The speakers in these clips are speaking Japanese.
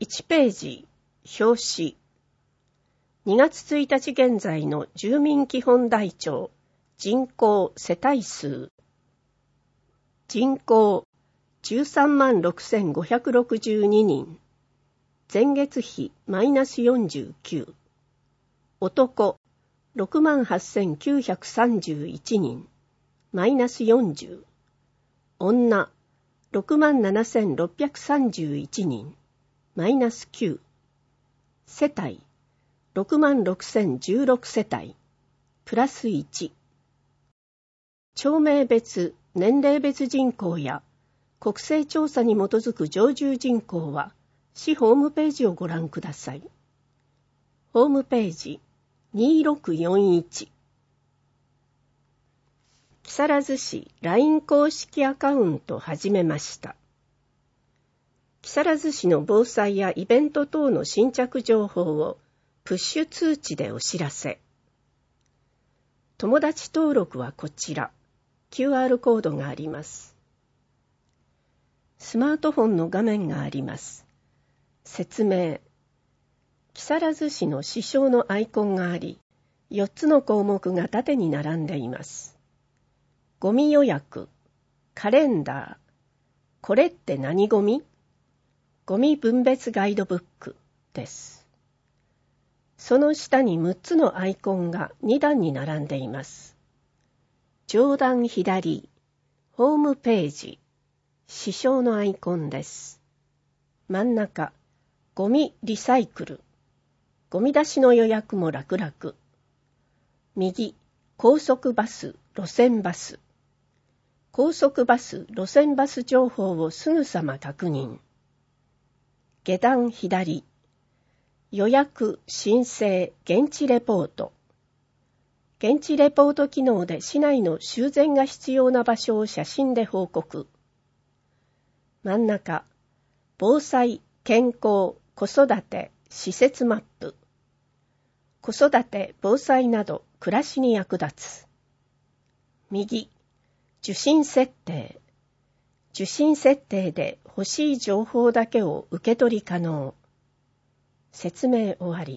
1ページ、表紙。2月1日現在の住民基本台帳、人口世帯数。人口 136,562 人。前月比マイナス49。男 68,931 人。マイナス40。女 67,631 人。マイナス9。世帯 66,016 世帯。プラス1。町名別、年齢別人口や国勢調査に基づく常住人口は市ホームページをご覧ください。ホームページ2641。木更津市 LINE 公式アカウント始めました。木更津市の防災やイベント等の新着情報をプッシュ通知でお知らせ。友達登録はこちら。QR コードがあります。スマートフォンの画面があります。説明。木更津市の市章のアイコンがあり、4つの項目が縦に並んでいます。ゴミ予約、カレンダー、これって何ゴミ？ゴミ分別ガイドブックです。その下に6つのアイコンが2段に並んでいます。上段左、ホームページ、市章のアイコンです。真ん中、ゴミリサイクル、ゴミ出しの予約も楽々。右、高速バス、路線バス。高速バス、路線バス情報をすぐさま確認。下段左、予約、申請、現地レポート。現地レポート機能で市内の修繕が必要な場所を写真で報告。真ん中、防災、健康、子育て、施設マップ。子育て、防災など暮らしに役立つ。右、受信設定。受信設定で欲しい情報だけを受け取り可能。説明終わり。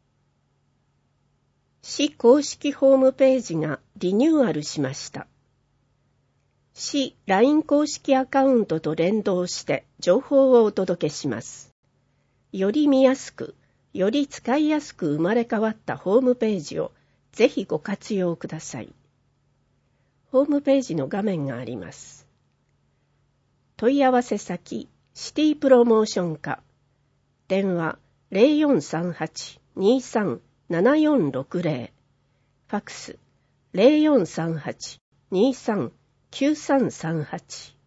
市公式ホームページがリニューアルしました。市 LINE 公式アカウントと連動して情報をお届けします。より見やすく、より使いやすく生まれ変わったホームページをぜひご活用ください。ホームページの画面があります。問い合わせ先、シティプロモーション課。電話 0438-23-7460。ファクス 0438-23-9338。